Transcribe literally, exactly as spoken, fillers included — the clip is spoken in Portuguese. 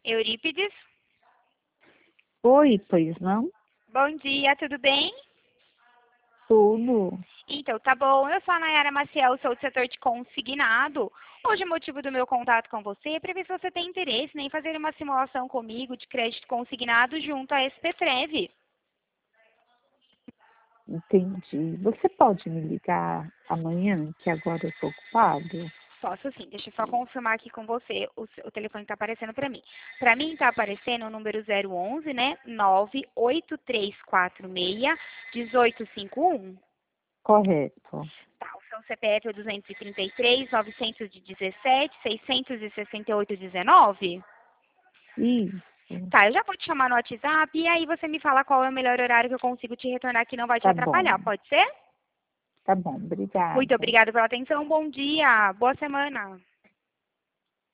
Eurípides? Oi, pois não? Bom dia, tudo bem? Tudo. Então, tá bom. Eu sou a Nayara Maciel, sou do setor de consignado. Hoje o motivo do meu contato com você é para ver se você tem interesse, né, em fazer uma simulação comigo de crédito consignado junto à S P Prev. Entendi. Você pode me ligar amanhã, que agora eu estou ocupado? Posso sim, deixa eu só confirmar aqui com você, o, seu- o telefone está aparecendo para mim. Para mim está aparecendo o número zero onze, né, nove oito três quatro seis, um oito cinco um. Correto. Tá, o seu C P F é duzentos e trinta e três, novecentos e dezessete, seiscentos e sessenta e oito, dezenove? Isso. Tá, eu já vou te chamar no WhatsApp e aí você me fala qual é o melhor horário que eu consigo te retornar que não vai te Tá atrapalhar, bom. pode ser? Tá bom, Muito obrigada. obrigada pela atenção, bom dia, boa semana.